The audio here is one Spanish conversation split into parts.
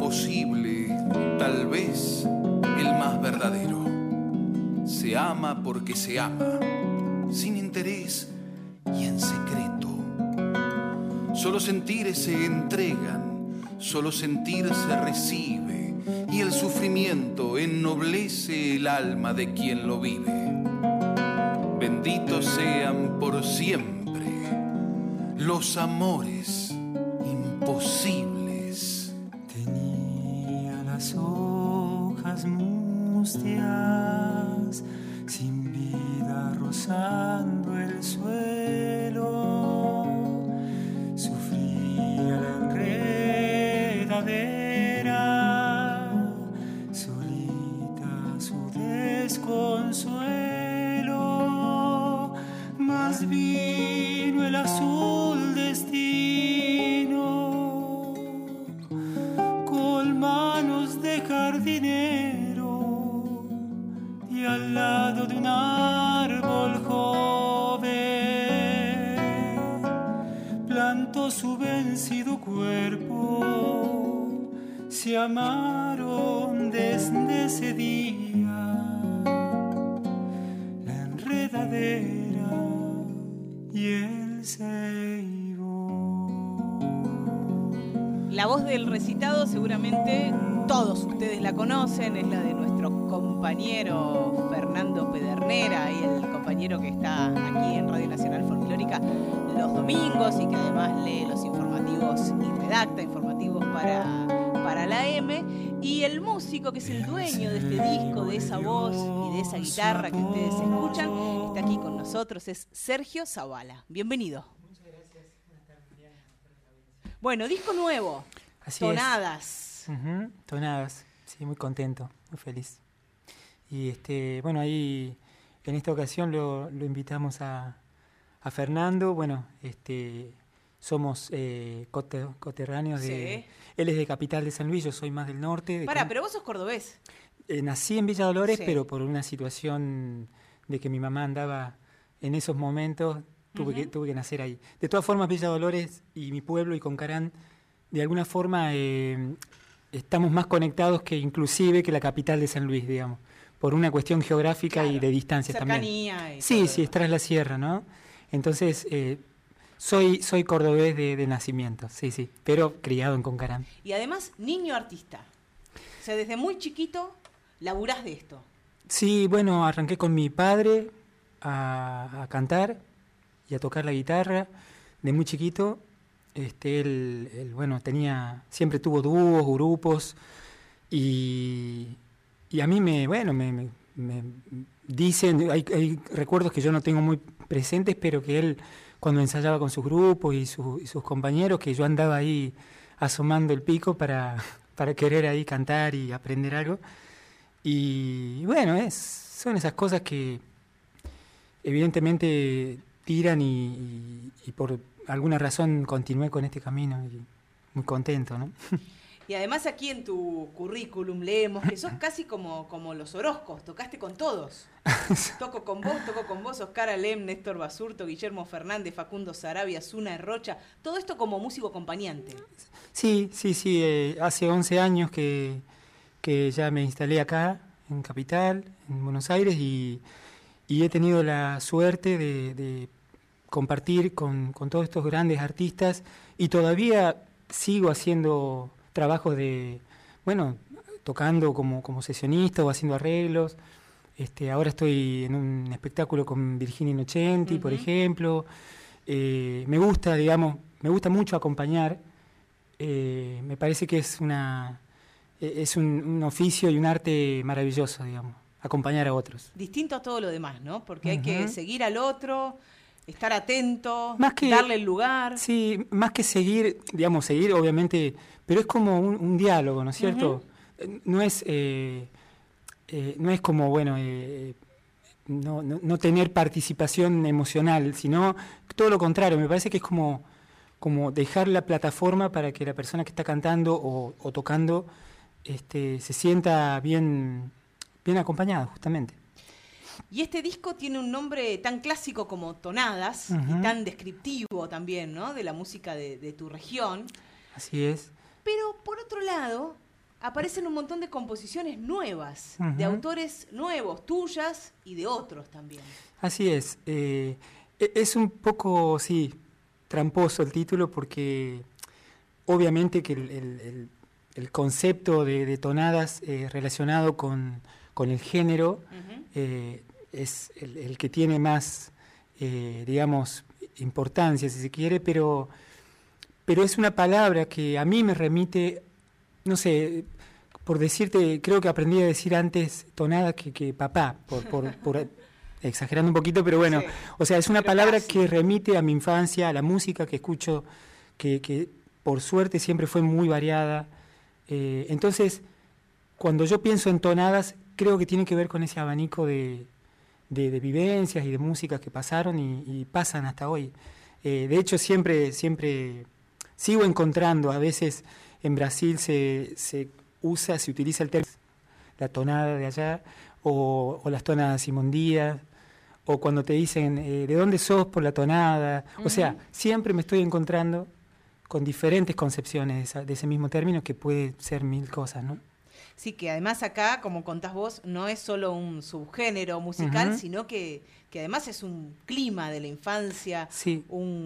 imposible, tal vez el más verdadero. Se ama porque se ama, sin interés y en secreto. Solo sentir se entregan, solo sentir se recibe, y el sufrimiento ennoblece el alma de quien lo vive. Benditos sean por siempre los amores imposibles. Tenía las hojas mustias, sin vida rozando el suelo. Sufría la enredadera, solita su desconsuelo. Mas vino el azul destino, con manos de jardinero, y al lado de un árbol joven plantó su vencido cuerpo. Se amaron desde ese día, la enredadera y el ceibo. La voz del recitado seguramente todos ustedes la conocen, es la de nuestro compañero Fernando Pedernera, y el compañero que está aquí en Radio Nacional Folclórica los domingos y que además lee los informativos y redacta informativos para la M, y el músico que es el dueño de este disco, de esa voz y de esa guitarra que ustedes escuchan, está aquí con nosotros, es Sergio Zavala. Bienvenido. Muchas gracias. Buenas tardes, Mariana. Bueno, disco nuevo, Así Tonadas. es. Tonadas, sí, muy contento, muy feliz. Y bueno, ahí en esta ocasión lo invitamos a Fernando. Bueno, somos coterráneos de... Sí. Él es de Capital de San Luis, yo soy más del norte. Pero vos sos cordobés. Nací en Villa Dolores, Sí. pero por una situación de que mi mamá andaba en esos momentos, tuve que nacer ahí. De todas formas, Villa Dolores y mi pueblo y Concarán, de alguna forma estamos más conectados que inclusive que la capital de San Luis, digamos, por una cuestión geográfica, claro, y de distancias cercanía también. Y sí, todo. Sí, es tras la sierra, ¿no? Entonces, soy cordobés de nacimiento, sí, pero criado en Concarán. Y además, niño artista. O sea, desde muy chiquito laburás de esto. Sí, bueno, arranqué con mi padre a cantar y a tocar la guitarra de muy chiquito. Él, bueno, siempre tuvo dúos, grupos, y a mí me dicen, hay recuerdos que yo no tengo muy presentes, pero que él, cuando ensayaba con sus grupos y sus compañeros, que yo andaba ahí asomando el pico para querer ahí cantar y aprender algo. Y bueno, son esas cosas que evidentemente tiran y por alguna razón continué con este camino y muy contento, ¿no? Y además aquí en tu currículum leemos que sos casi como los Orozcos, tocaste con todos. Toco con vos, Oscar Alem, Néstor Basurto, Guillermo Fernández, Facundo Sarabia, Zuna Rocha, todo esto como músico acompañante. Sí, hace 11 años que ya me instalé acá, en Capital, en Buenos Aires, y he tenido la suerte de compartir con todos estos grandes artistas, y todavía sigo haciendo trabajos tocando como sesionista o haciendo arreglos. Ahora estoy en un espectáculo con Virginia Innocenti, por ejemplo. Me gusta mucho acompañar. Me parece que es un oficio y un arte maravilloso, digamos, acompañar a otros. Distinto a todo lo demás, ¿no? Porque hay que seguir al otro, estar atento, darle el lugar. Sí, más que seguir obviamente, pero es como un diálogo, ¿no es cierto? No es como, no tener participación emocional, sino todo lo contrario. Me parece que es como dejar la plataforma para que la persona que está cantando o tocando se sienta bien acompañada, justamente. Y este disco tiene un nombre tan clásico como Tonadas, y tan descriptivo también, ¿no?, de la música de tu región. Así es. Pero por otro lado, aparecen un montón de composiciones nuevas, Uh-huh. de autores nuevos, tuyas y de otros también. Así es. Es un poco, sí, tramposo el título porque obviamente que el concepto de tonadas relacionado con el género Uh-huh. es el que tiene más, digamos, importancia, si se quiere, pero es una palabra que a mí me remite, no sé, por decirte, creo que aprendí a decir antes tonada que papá, por exagerando un poquito, pero bueno, Sí. O sea, es una Pero palabra casi. que remite a mi infancia, a la música que escucho, que por suerte siempre fue muy variada. Entonces, cuando yo pienso en tonadas, creo que tiene que ver con ese abanico de vivencias y de músicas que pasaron y pasan hasta hoy. De hecho, siempre sigo encontrando, a veces en Brasil se utiliza el término, la tonada de allá, o las tonadas Simón Díaz, o cuando te dicen, ¿de dónde sos por la tonada? Uh-huh. O sea, siempre me estoy encontrando con diferentes concepciones de ese mismo término que puede ser mil cosas, ¿no? Sí, que además acá, como contás vos, no es solo un subgénero musical, Uh-huh. sino que además es un clima de la infancia, Sí.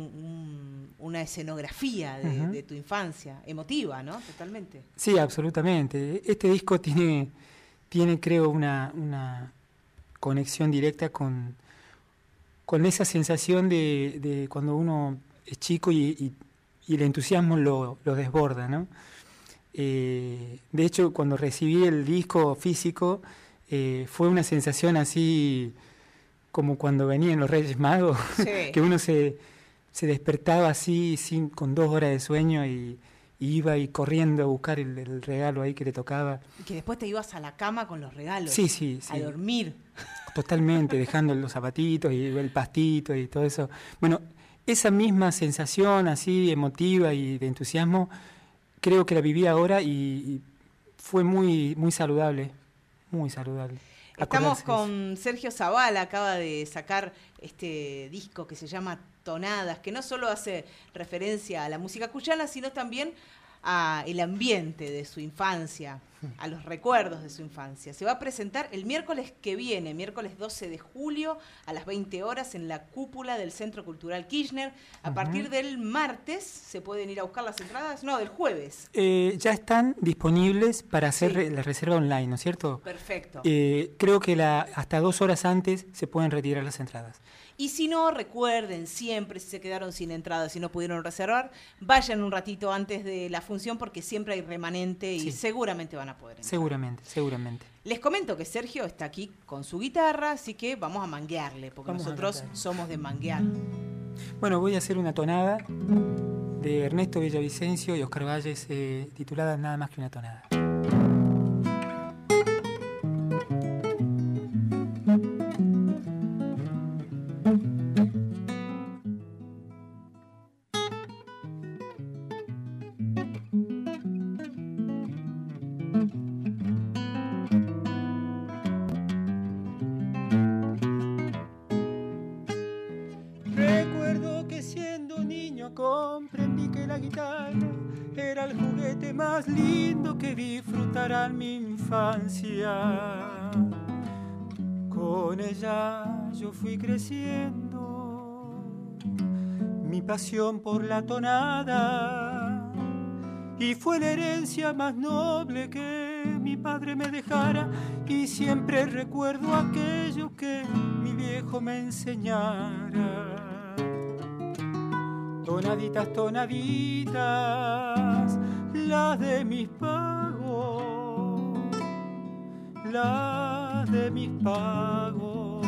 una escenografía Uh-huh. de tu infancia, emotiva, ¿no? Totalmente. Sí, absolutamente. Este disco tiene creo, una conexión directa con esa sensación de cuando uno es chico y el entusiasmo lo desborda, ¿no? De hecho, cuando recibí el disco físico, fue una sensación así como cuando venían los Reyes Magos, Sí. que uno se despertaba así con 2 horas de sueño y iba y corriendo a buscar el regalo ahí que le tocaba. Y que después te ibas a la cama con los regalos. Sí. A dormir. Totalmente, dejando los zapatitos y el pastito y todo eso. Bueno, esa misma sensación así emotiva y de entusiasmo, creo que la viví ahora y fue muy, muy saludable, muy saludable. Estamos Acordarse de con Sergio Zavala, acaba de sacar este disco que se llama Tonadas, que no solo hace referencia a la música cuyana, sino también a el ambiente de su infancia, a los recuerdos de su infancia. Se va a presentar el miércoles que viene, miércoles 12 de julio, a las 20 horas en la cúpula del Centro Cultural Kirchner. A Ujú. partir del martes se pueden ir a buscar las entradas, no, del jueves. Ya están disponibles para hacer Sí. la reserva online, ¿no es cierto? Perfecto. Creo que hasta 2 horas antes se pueden retirar las entradas. Y si no, recuerden siempre, si se quedaron sin entradas y no pudieron reservar, vayan un ratito antes de la función porque siempre hay remanente y Sí. seguramente van a poder entrar. Seguramente. Les comento que Sergio está aquí con su guitarra, así que vamos a manguearle, porque Vamos a nosotros cantar. somos de manguear. Bueno, voy a hacer una tonada de Ernesto Villavicencio y Oscar Valles, titulada Nada más que una tonada. Recuerdo que siendo niño comprendí que la guitarra era el juguete más lindo que disfrutará en mi infancia. Con ella yo fui creciendo, mi pasión por la tonada, y fue la herencia más noble que mi padre me dejara, y siempre recuerdo aquello que mi viejo me enseñara. Tonaditas, tonaditas, las de mis pagos, las de mis pagos.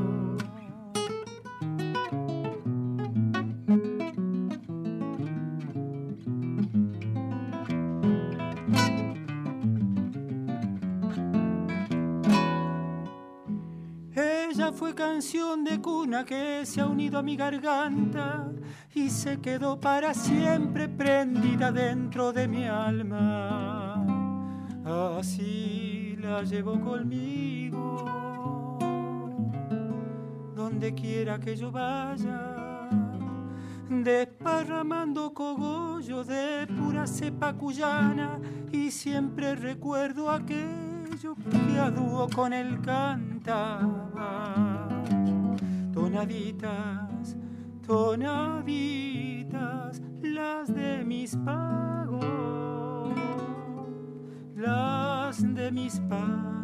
Ella fue canción de cuna que se ha unido a mi garganta y se quedó para siempre prendida dentro de mi alma. Así la llevo conmigo, donde quiera que yo vaya, desparramando cogollos de pura cepa cuyana, y siempre recuerdo aquello que a dúo con él cantaba. Tonaditas, tonaditas, las de mis pagos, las de mis pagos.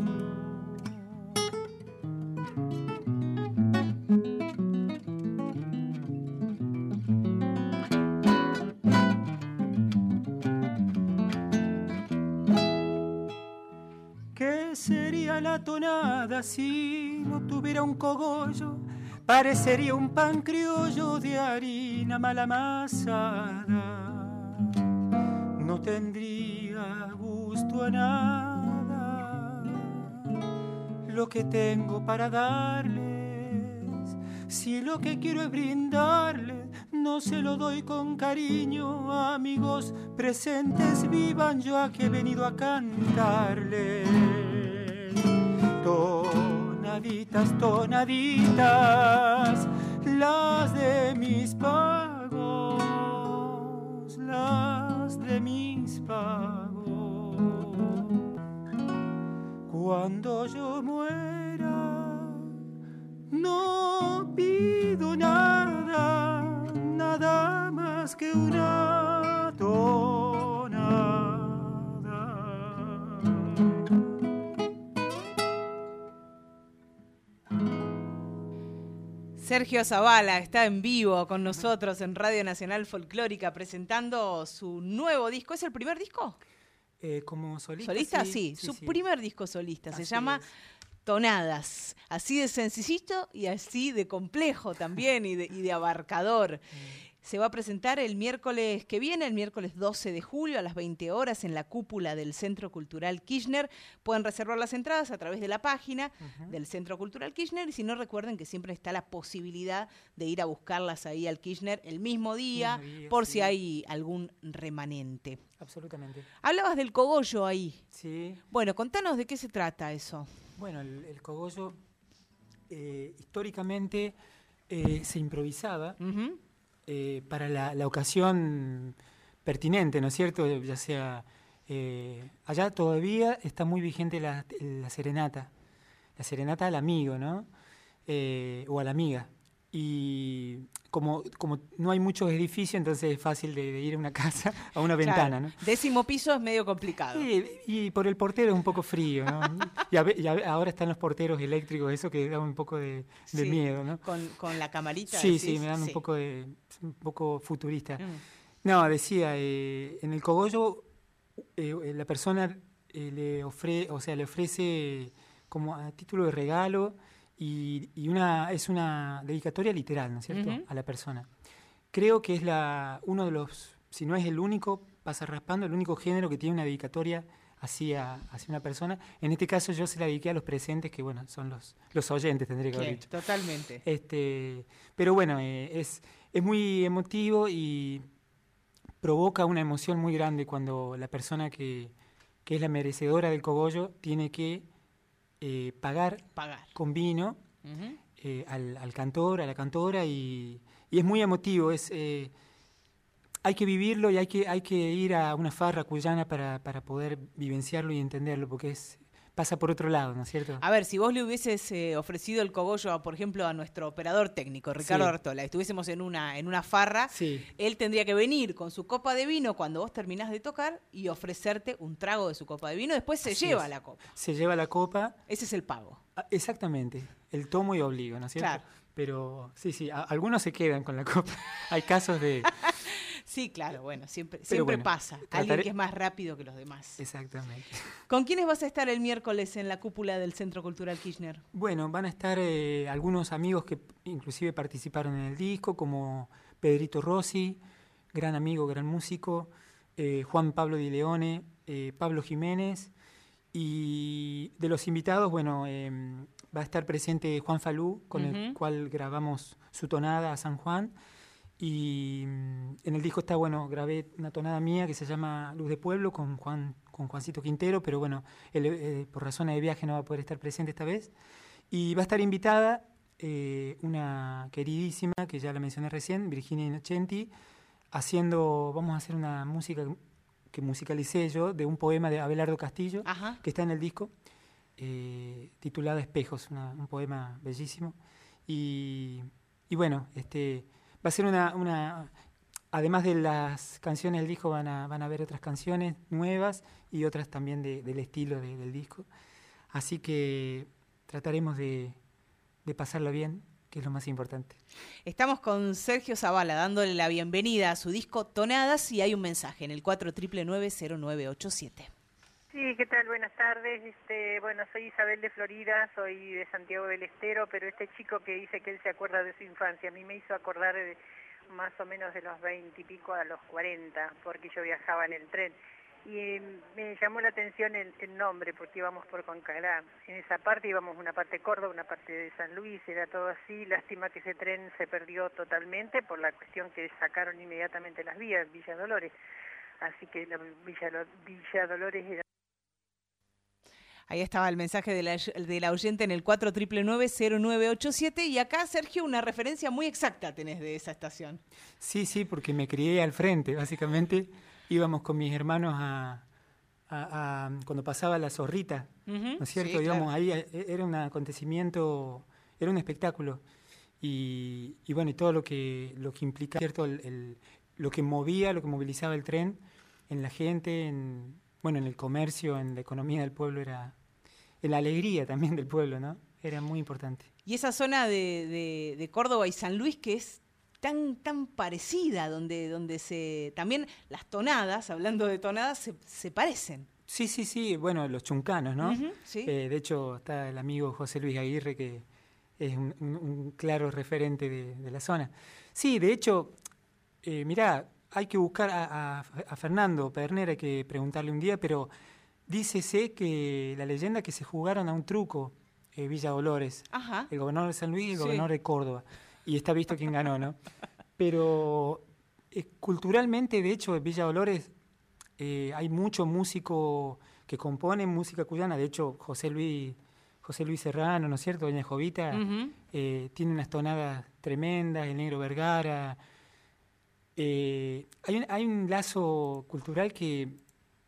¿Qué sería la tonada si no tuviera un cogollo? Parecería un pan criollo de harina mal amasada. No tendría gusto a nada lo que tengo para darles. Si lo que quiero es brindarles, no se lo doy con cariño. Amigos presentes, vivan, yo aquí he venido a cantarles. Tonaditas, tonaditas, las de mis pagos, las de mis pagos. Cuando yo muera, no pido nada, nada más que una tonada. Sergio Zavala está en vivo con nosotros en Radio Nacional Folclórica presentando su nuevo disco. ¿Es el primer disco? Como solista. ¿Solista? Sí, su primer disco solista. Se llama Tonadas. Así de sencillito y así de complejo también y de abarcador. Se va a presentar el miércoles que viene, el miércoles 12 de julio a las 20 horas en la cúpula del Centro Cultural Kirchner. Pueden reservar las entradas a través de la página del Centro Cultural Kirchner y si no, recuerden que siempre está la posibilidad de ir a buscarlas ahí al Kirchner el mismo día por si hay algún remanente. Absolutamente. Hablabas del cogollo ahí. Sí. Bueno, contanos de qué se trata eso. Bueno, el cogollo históricamente se improvisaba para la ocasión pertinente, ¿no es cierto? Ya sea, allá todavía está muy vigente la serenata al amigo, ¿no? O a la amiga. Y como no hay muchos edificios, entonces es fácil de ir a una casa, a una ventana, ¿no? 10º piso es medio complicado. Y por el portero es un poco frío, ¿no? y ahora están los porteros eléctricos, eso que da un poco de miedo, ¿no? Con la camarita. Sí, me dan un poco futurista. No, decía, en el cogollo la persona le ofrece como a título de regalo y es una dedicatoria literal, ¿no es cierto?, a la persona. Creo que es uno de los, si no es el único, pasa raspando, el único género que tiene una dedicatoria hacia una persona. En este caso yo se la dediqué a los presentes, que bueno, son los oyentes, tendría que haber dicho. Totalmente. Pero bueno, es muy emotivo y provoca una emoción muy grande cuando la persona que es la merecedora del cogollo tiene que pagar con vino al cantor, a la cantora, y es muy emotivo. Hay que vivirlo y hay que ir a una farra cuyana para poder vivenciarlo y entenderlo, porque pasa por otro lado, ¿no es cierto? A ver, si vos le hubieses ofrecido el cogollo, por ejemplo, a nuestro operador técnico, Ricardo Artola, estuviésemos en una farra, él tendría que venir con su copa de vino cuando vos terminás de tocar y ofrecerte un trago de su copa de vino, después se lleva la copa. Se lleva la copa. Ese es el pago. Exactamente, el tomo y obligo, ¿no es cierto? Claro. Pero sí, algunos se quedan con la copa. Hay casos de... Sí, claro, bueno, siempre bueno, pasa. Alguien que es más rápido que los demás. Exactamente. ¿Con quiénes vas a estar el miércoles en la cúpula del Centro Cultural Kirchner? Bueno, van a estar algunos amigos que inclusive participaron en el disco, como Pedrito Rossi, gran amigo, gran músico, Juan Pablo Di Leone, Pablo Jiménez, y de los invitados, bueno, va a estar presente Juan Falú, con el cual grabamos su tonada a San Juan. Y en el disco está, bueno, grabé una tonada mía que se llama Luz de Pueblo con Juancito Quintero, pero bueno, él por razones de viaje no va a poder estar presente esta vez. Y va a estar invitada una queridísima, que ya la mencioné recién, Virginia Innocenti, vamos a hacer una música que musicalicé yo, de un poema de Abelardo Castillo, Ajá. que está en el disco, titulado Espejos, un poema bellísimo. Y bueno, va a ser además de las canciones del disco, van a haber otras canciones nuevas y otras también del estilo del disco. Así que trataremos de pasarlo bien, que es lo más importante. Estamos con Sergio Zavala dándole la bienvenida a su disco Tonadas, y hay un mensaje en el 4999-0987. Sí, ¿qué tal? Buenas tardes. Bueno, soy Isabel de Florida, soy de Santiago del Estero, pero este chico que dice que él se acuerda de su infancia, a mí me hizo acordar de más o menos de los 20 y pico a los 40, porque yo viajaba en el tren. Y me llamó la atención el nombre, porque íbamos por Concalá. En esa parte íbamos una parte de Córdoba, una parte de San Luis, era todo así. Lástima que ese tren se perdió totalmente por la cuestión que sacaron inmediatamente las vías, Villa Dolores. Así que la Villa Dolores era... Ahí estaba el mensaje de la oyente en el 4999-0987, y acá, Sergio, una referencia muy exacta tenés de esa estación. Sí, porque me crié al frente, básicamente. Íbamos con mis hermanos cuando pasaba la zorrita, ¿no es cierto? Sí, Digamos, claro. ahí era un acontecimiento, era un espectáculo. Y bueno, y todo lo que implicaba, ¿cierto? Lo que movilizaba el tren en la gente, en el comercio, en la economía del pueblo, en la alegría también del pueblo, ¿no? Era muy importante. Y esa zona de Córdoba y San Luis, que es tan parecida, donde también las tonadas, hablando de tonadas, se parecen. Sí, bueno, los chuncanos, ¿no? Uh-huh, sí. De hecho, está el amigo José Luis Aguirre, que es un claro referente de la zona. Sí, de hecho, mirá, hay que buscar a Fernando Pedernera, hay que preguntarle un día, pero dícese que la leyenda que se jugaron a un truco, Villa Dolores, Ajá. el gobernador de San Luis y el Sí. gobernador de Córdoba. Y está visto quién ganó, ¿no? Pero culturalmente, de hecho, en Villa Dolores hay mucho músico que compone música cuyana. De hecho, José Luis Serrano, ¿no es cierto? Doña Jovita, Uh-huh. tiene unas tonadas tremendas, el Negro Vergara. Hay un lazo cultural que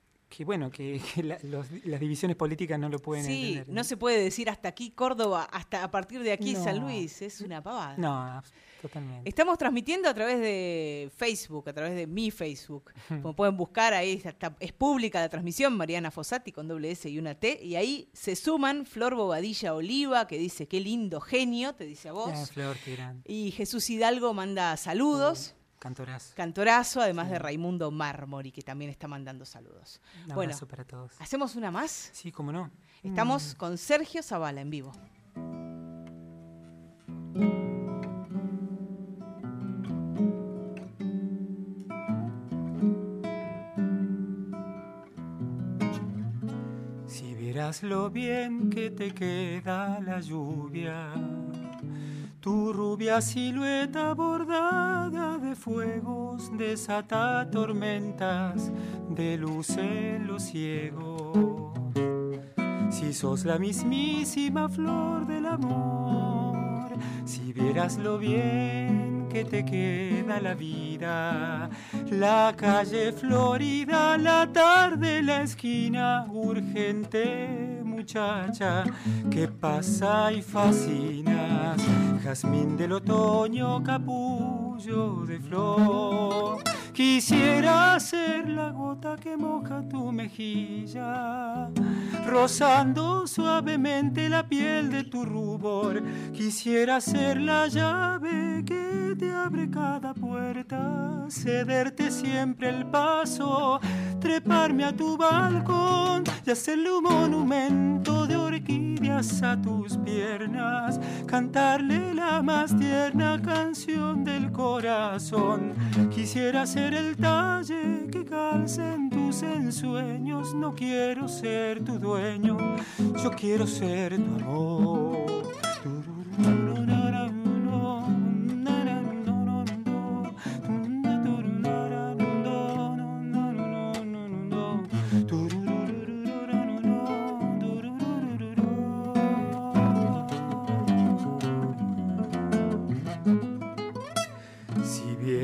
las divisiones políticas no lo pueden entender. Sí, no se puede decir hasta aquí Córdoba, hasta a partir de aquí No. San Luis, es una pavada. No, totalmente. Estamos transmitiendo a través de Facebook, a través de mi Facebook. Como pueden buscar, ahí es pública la transmisión, Mariana Fossati con doble S y una T, y ahí se suman Flor Bobadilla Oliva, que dice, qué lindo genio, te dice a vos. Flor, qué grande. Y Jesús Hidalgo manda saludos. Cantorazo. Cantorazo, además de Raimundo Mármori, que también está mandando saludos. Un Bueno, abrazo para todos. ¿hacemos una más? Sí, cómo no. Estamos con Sergio Zavala en vivo. Si vieras lo bien que te queda la lluvia, tu rubia silueta bordada de fuegos desata tormentas de luz en los ciegos. Si sos la mismísima flor del amor, si vieras lo bien que te queda la vida, la calle florida, la tarde, la esquina, urgente muchacha que pasa y fascinas, jazmín del otoño, capullo de flor. Quisiera ser la gota que moja tu mejilla, rozando suavemente la piel de tu rubor. Quisiera ser la llave que te abre cada puerta, cederte siempre el paso, treparme a tu balcón y hacerle un monumento de orquídeas a tus piernas, cantarle la más tierna canción del corazón. Quisiera ser el talle que calce en tus ensueños. No quiero ser tu dueño, yo quiero ser tu amor.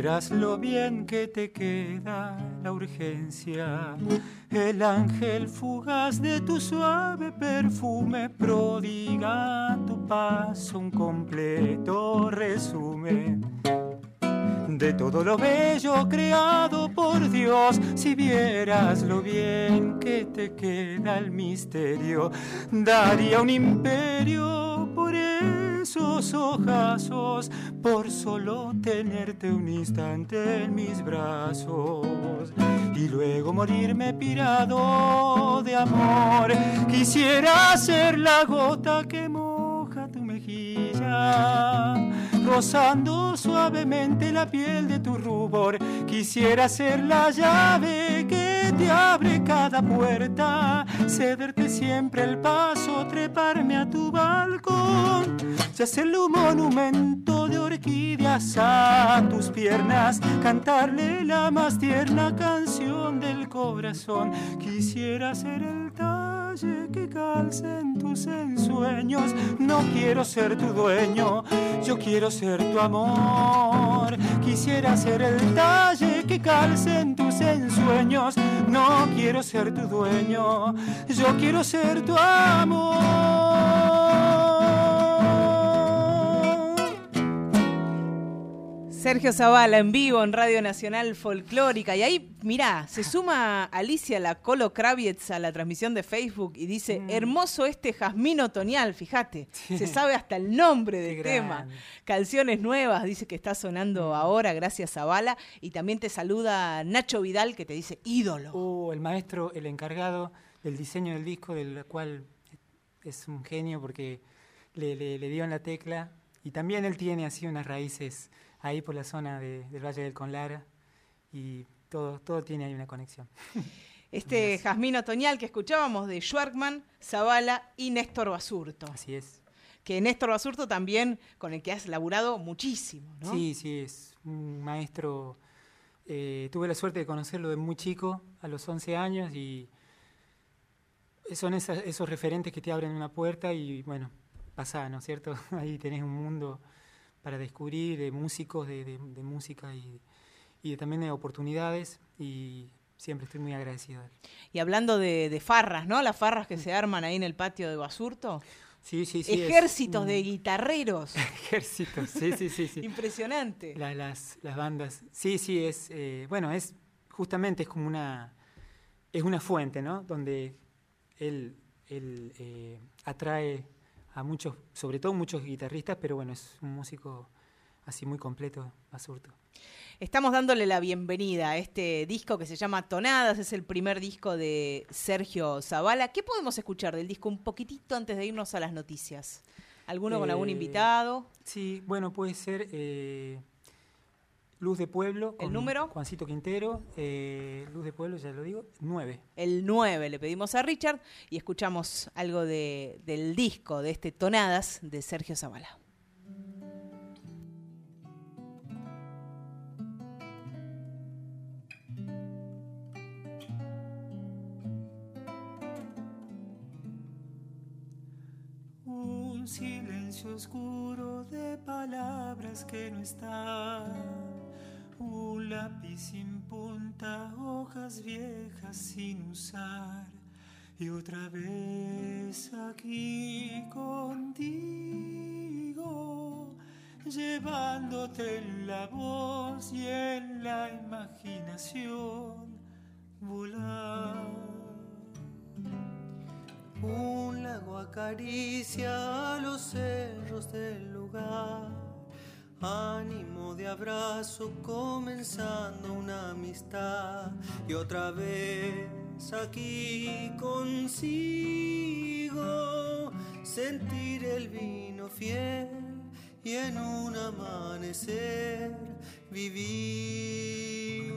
vieras lo bien que te queda la urgencia. El ángel fugaz de tu suave perfume prodiga a tu paso un completo resumen de todo lo bello creado por Dios. Si vieras lo bien que te queda el misterio, daría un imperio por esos ojazos, por solo tenerte un instante en mis brazos y luego morirme pirado de amor. Quisiera ser la gota que moja tu mejilla, rozando suavemente la piel de tu rubor. Quisiera ser la llave que te abre cada puerta, cederte siempre el paso, treparme a tu balcón y hacerle un monumento de orquídeas a tus piernas, cantarle la más tierna canción del corazón. Quisiera ser el talle que calce en tus ensueños. No quiero ser tu dueño, yo quiero ser tu amor. Quisiera ser el talle que calce en tus ensueños. No quiero ser tu dueño, yo quiero ser tu amor. Sergio Zavala en vivo en Radio Nacional Folclórica. Y ahí, mirá, se suma Alicia la Colo Kravietz a la transmisión de Facebook y dice, hermoso este jazmín otoñal, fíjate, se sabe hasta el nombre del tema. Canciones nuevas, dice que está sonando ahora, gracias Zavala. Y también te saluda Nacho Vidal, que te dice ídolo. El maestro, el encargado del diseño del disco, del cual es un genio porque le dio en la tecla. Y también él tiene así unas raíces ahí por la zona del Valle del Conlara, y todo tiene ahí una conexión. Este jazmín otoñal que escuchábamos de Schwartzman, Zavala y Néstor Basurto. Así es. Que Néstor Basurto también, con el que has laburado muchísimo, ¿no? Sí, es un maestro. Tuve la suerte de conocerlo de muy chico, a los 11 años, y son esos referentes que te abren una puerta y, bueno, pasá, ¿no es cierto? Ahí tenés un mundo para descubrir, de músicos, de música y también de oportunidades, y siempre estoy muy agradecido. Y hablando de farras, ¿no? Las farras que se arman ahí en el patio de Basurto. Sí. Ejércitos de guitarreros. Ejércitos, sí. Impresionante. Las bandas. Sí, es, bueno, es justamente es como es una fuente, ¿no? Donde él atrae a muchos, sobre todo muchos guitarristas, pero bueno, es un músico así muy completo, Basurto. Estamos dándole la bienvenida a este disco que se llama Tonadas, es el primer disco de Sergio Zavala. ¿Qué podemos escuchar del disco un poquitito antes de irnos a las noticias? ¿Alguno con algún invitado? Sí, bueno, puede ser Luz de Pueblo, con ¿el número? Juancito Quintero, Luz de Pueblo, ya lo digo, 9. El 9 le pedimos a Richard y escuchamos algo del disco, de este Tonadas de Sergio Zavala. Un silencio oscuro de palabras que no están. Un lápiz sin punta, hojas viejas sin usar, y otra vez aquí contigo, llevándote en la voz y en la imaginación volar. Un lago acaricia los cerros del lugar, ánimo de abrazo comenzando una amistad, y otra vez aquí consigo sentir el vino fiel y en un amanecer vivir.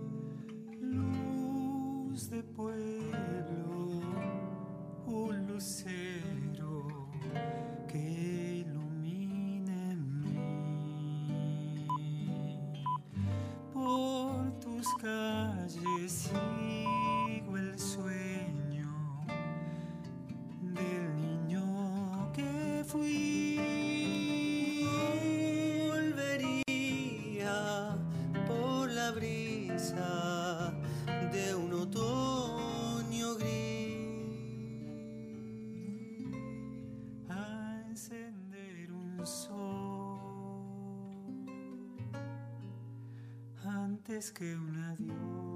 Luz de pueblo, un lucero que ilumine mí. Por tus calles sigo el sueño del niño que fui. Volvería encender un sol antes que un adiós.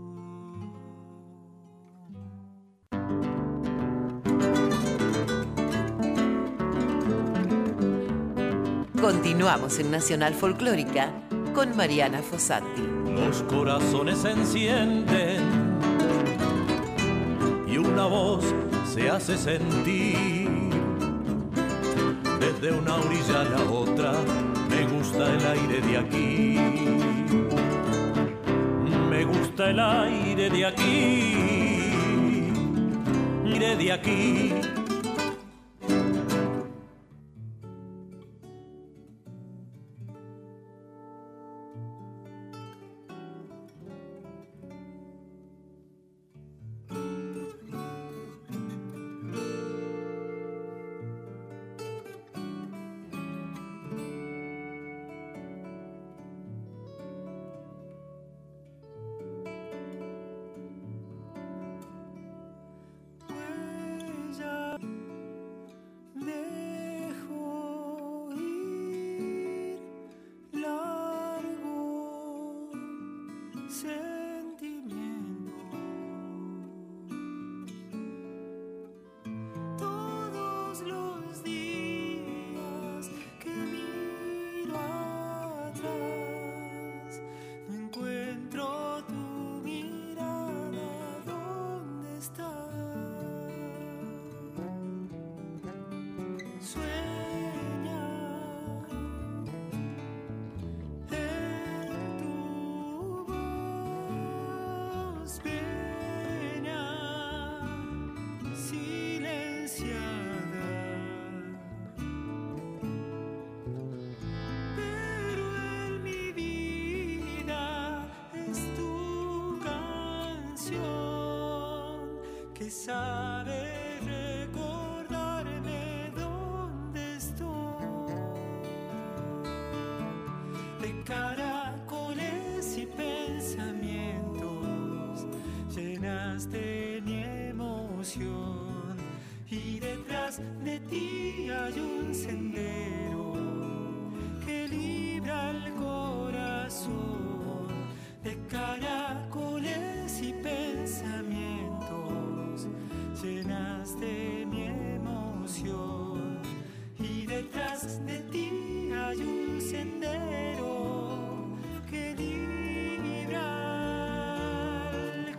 Continuamos en Nacional Folclórica con Mariana Fossati. Los corazones se encienden y una voz se hace sentir. Desde una orilla a la otra me gusta el aire de aquí. Me gusta el aire de aquí. Aire de aquí. Sabe recordarme dónde estoy. De caracoles y pensamientos llenaste mi emoción, y detrás de ti hay un sendero que libra el corazón. De caracoles y pensamientos llenaste mi emoción, y detrás de ti hay un sendero que libra el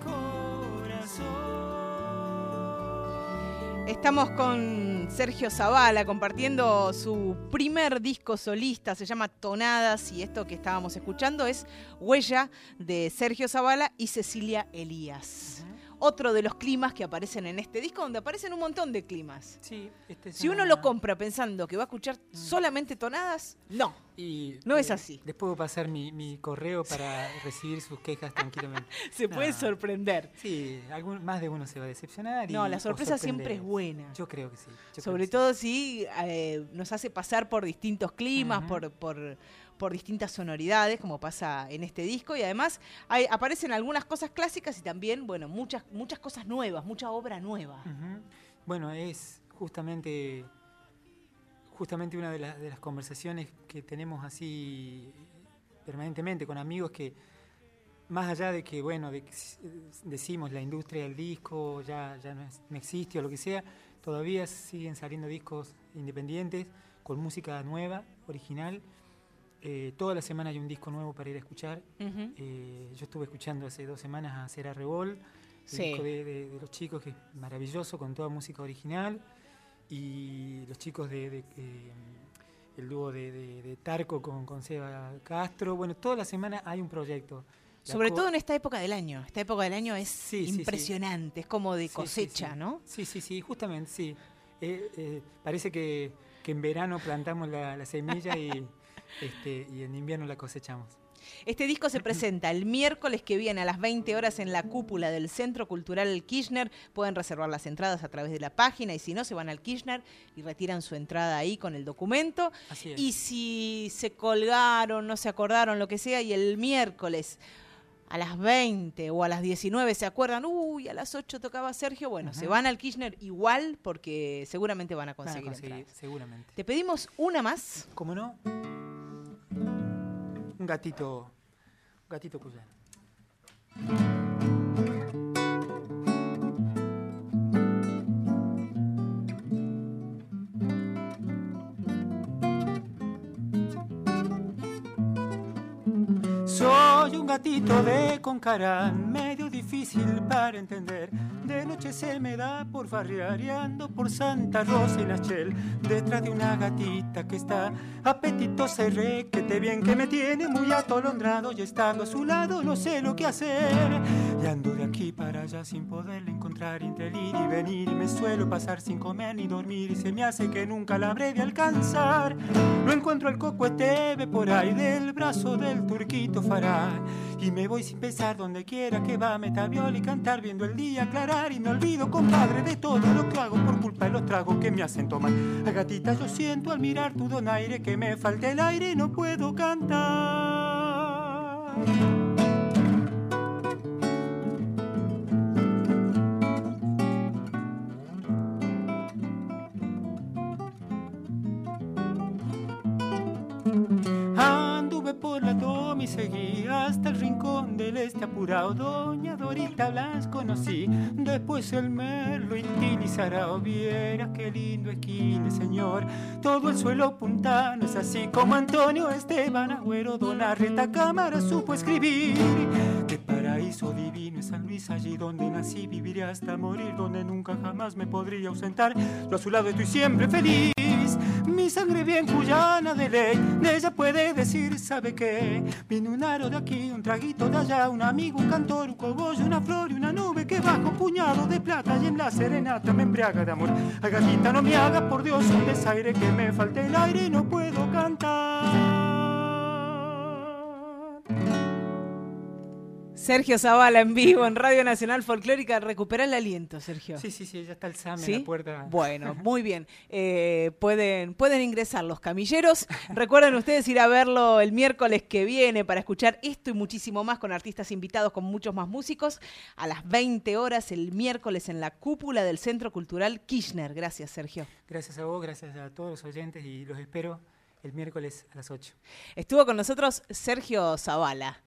corazón. Estamos con Sergio Zavala compartiendo su primer disco solista, se llama Tonadas, y esto que estábamos escuchando es Huella de Sergio Zavala y Cecilia Elías. Otro de los climas que aparecen en este disco, donde aparecen un montón de climas. Sí, si uno lo compra pensando que va a escuchar solamente tonadas, no. No es así. Les puedo pasar mi correo para recibir sus quejas tranquilamente. Se puede sorprender. Sí, más de uno se va a decepcionar. No, la sorpresa siempre es buena. Yo creo que sí. Sobre todo si nos hace pasar por distintos climas, por distintas sonoridades, como pasa en este disco, y además aparecen algunas cosas clásicas y también, bueno, muchas cosas nuevas, mucha obra nueva. Bueno, es justamente una de las conversaciones que tenemos así permanentemente con amigos, que más allá de que, bueno, decimos la industria del disco ya no existe o lo que sea, todavía siguen saliendo discos independientes con música nueva, original. Toda la semana hay un disco nuevo para ir a escuchar. Yo estuve escuchando hace 2 semanas a Cera Rebol, el disco de los chicos, que es maravilloso, con toda música original, y los chicos el dúo de Tarco con Seba Castro. Bueno, toda la semana hay un proyecto. Sobre todo en esta época del año. Esta época del año es impresionante, es como de cosecha, ¿no? Sí, justamente, sí. Parece que en verano plantamos la semilla y en invierno la cosechamos. Este disco se presenta el miércoles que viene a las 20 horas en la cúpula del Centro Cultural Kirchner. Pueden reservar las entradas a través de la página, y si no, se van al Kirchner y retiran su entrada ahí con el documento. Así es. Y si se colgaron, no se acordaron, lo que sea, y el miércoles a las 20 o a las 19 se acuerdan, uy, a las 8 tocaba Sergio, bueno, se van al Kirchner igual porque seguramente van a conseguir entradas. Seguramente. Te pedimos una más. ¿Cómo no? Un gatito cuyano. Soy un gatito de Concarán, medio difícil para entender. De noche se me da por farrear y ando por Santa Rosa y la Shell, detrás de una gatita que está apetitosa y requete bien, que me tiene muy atolondrado, y estando a su lado no sé lo que hacer. Y ando de aquí para allá sin poderle encontrar, entre el ir y venir, y me suelo pasar sin comer ni dormir, y se me hace que nunca la habré de alcanzar. Lo encuentro al cocuetebe por ahí del brazo del turquito Fará, y me voy sin pensar donde quiera que va, meter viola y cantar viendo el día aclarar, y me olvido, compadre, de todo lo que hago por culpa de los tragos que me hacen tomar. A gatita yo siento al mirar tu donaire que me falta el aire y no puedo cantar. Anduve por la toma y seguí hasta el rincón del este apurado. Doña Dorita Blanc conocí, después el merlo y Tilizarao. Viera qué lindo esquine, señor, todo el suelo puntano es así como Antonio Esteban Agüero. Don Arreta Cámara supo escribir. Qué paraíso divino es San Luis, allí donde nací, viviré hasta morir, donde nunca jamás me podría ausentar. Yo a su lado estoy siempre feliz. Mi sangre bien cuyana de ley, de ella puede decir, ¿sabe qué? Vino un aro de aquí, un traguito de allá, un amigo, un cantor, un cogollo, una flor y una nube que bajo un puñado de plata, y en la serenata me embriaga de amor. A gatita no me haga, por Dios, un desaire, que me falte el aire y no puedo cantar. Sergio Zavala en vivo en Radio Nacional Folclórica. Recupera el aliento, Sergio. Sí, ya está el SAM ¿Sí? en la puerta. Bueno, muy bien. Pueden ingresar los camilleros. Recuerden ustedes ir a verlo el miércoles que viene para escuchar esto y muchísimo más con artistas invitados, con muchos más músicos, a las 20 horas el miércoles en la cúpula del Centro Cultural Kirchner. Gracias, Sergio. Gracias a vos, gracias a todos los oyentes, y los espero el miércoles a las 8. Estuvo con nosotros Sergio Zavala.